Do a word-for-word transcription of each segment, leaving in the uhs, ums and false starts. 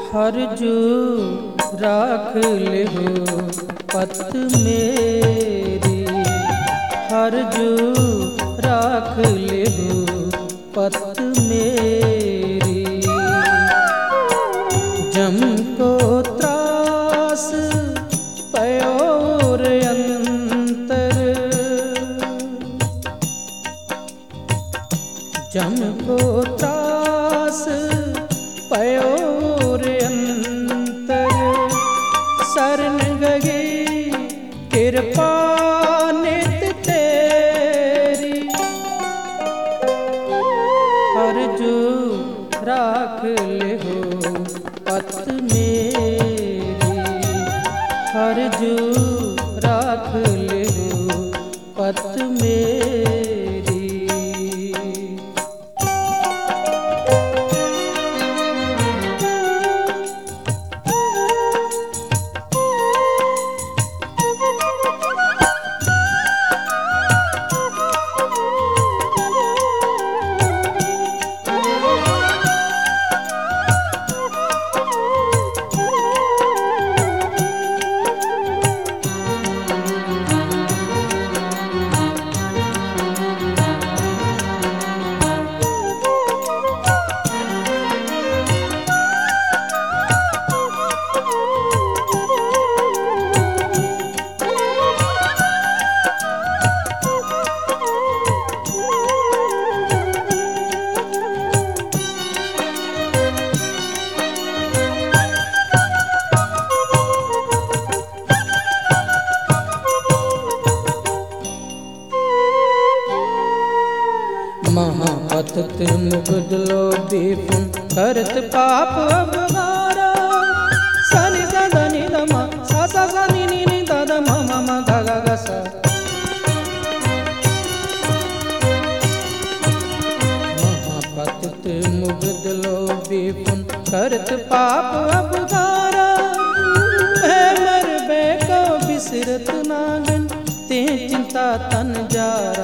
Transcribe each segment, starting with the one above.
हर जू राख लेहो पत मेरी, हर जू राख लेहो पत मेरी। जम को त्रास पयोर अंतर, जम को त्रास पयोर अंतर। शरण गई कृपा नित तेरी, हर जू राख लेहो पत मेरी, हर जू राख लेहो पत मेरी। महापतित मुग्ध लोभी पुन करत पाप अवगारा। सनि सा नि ध म सा सा सा नि नि नि ध ध म म म ग ग ग सा। महापतित मुग्ध लोभी पुन करत पाप अवगारा। है मर बे को बिसरत नागन ते चिंता तन जारा।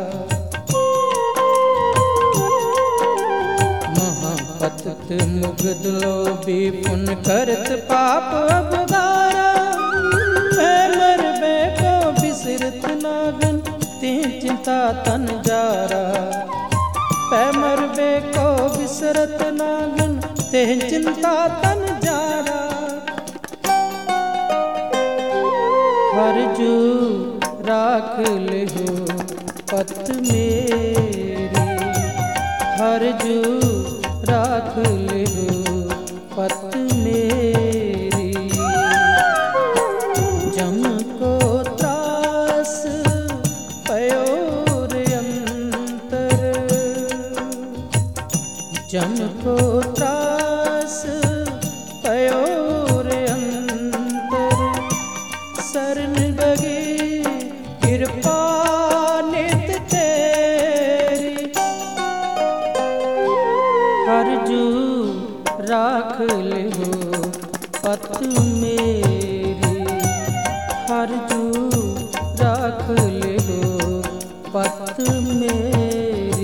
पतित मुग्ध लोभी पुन करत पाप अवगारा। मैं मर बे को बिसरत नागन ते चिंता तन जारा। पै मर बे को बिसरत नागन ते चिंता तन जारा। हर जू राख लेहो पत मेरी, हर जू राख लेहो पत मेरी। जम को त्रास पयोर अंतर, जम को त्रास पयोर अंतर। शरण गई कृपा नित तेरी, हर जू राख लेहो पत मेरी, हर जू राख लेहो पत मेरी।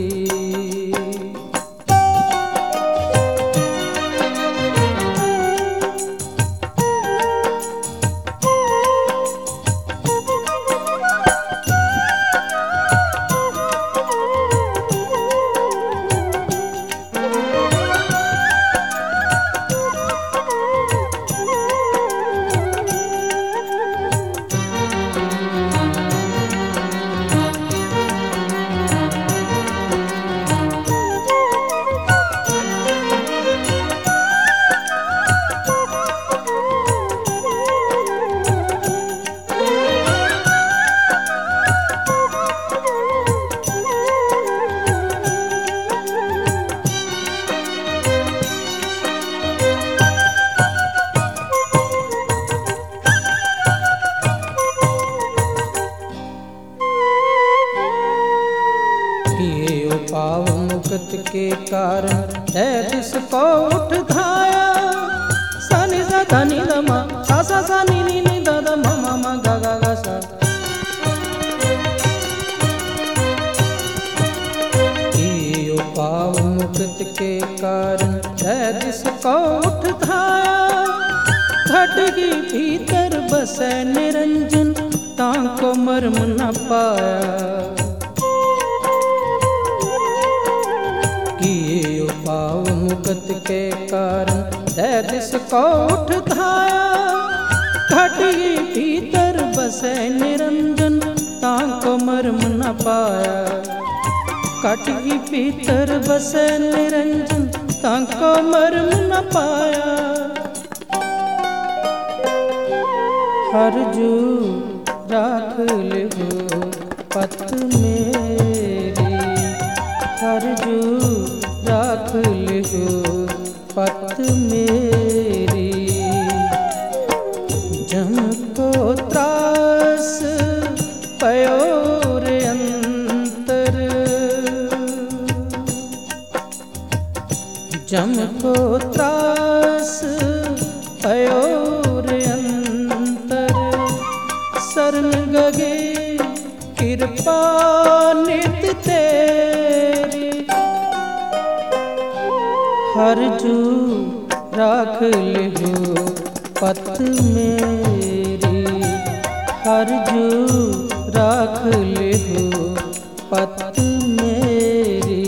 पाव मुक्त के कारण है जिसको उठ धाया। सनि सा ध नि ध म सा सा सा नि नि नि ध ध म म म ग ग ग सा। पाव मुक्त के कारण है जिसको उठ धाया। खटगी भीतर बसै निरंजन, ताको मर्म न पाया। किए उपाव मुकत के कारण तैदिस को उठ धाया। खटगी भीतर बसै निरंजन, ताको मर्म न पाया। खटगी भीतर बसै निरंजन, ताको मर्म न पाया। हरजू राख लिहो पत मेरी, हरजू राख लिहो पत मेरी। जम को त्रास पयोर अंतर, जम को त्रास पयोर अंतर। शरण गगे कृपा नित तेरी, हरजू राख लिहो पत मेरी, हरजू राख लिहो पत मेरी।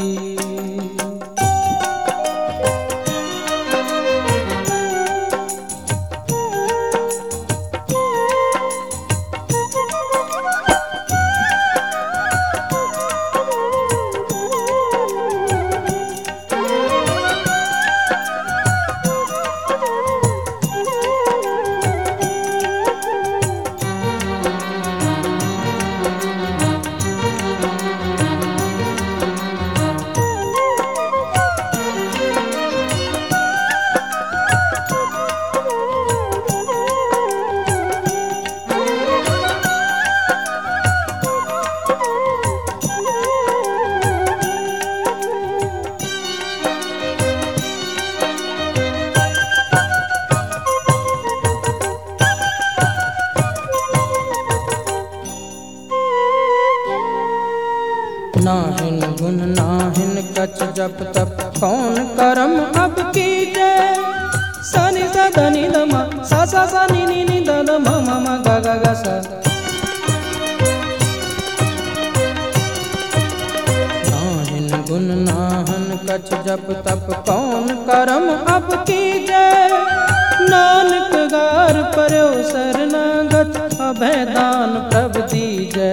नाहिन गुण नाहिन कछ जप तप, कौन करम अब कीजे। सनि स ध नि ध म सा सा सा नि नि नि ध ध म म म ग ग ग सा। नाहिन गुण नाहिन कछ जप तप, कौन करम अब कीजे। नानक गार पर्यो शरणागत, अभय दान प्रभ दीजै।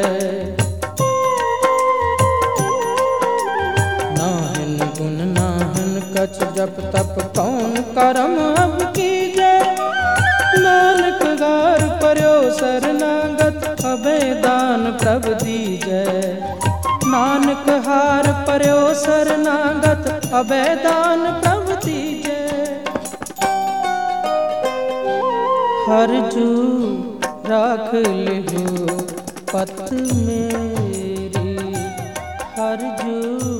कछ जप तप कौन करम अब कीजे। नानक गार पर्यो शरणागत, अभय दान प्रभ दीजै। नानक हार पर्यो शरणागत, अभय दान प्रभ दीजै। हरजू राख लिहो पत मेरी, हरजू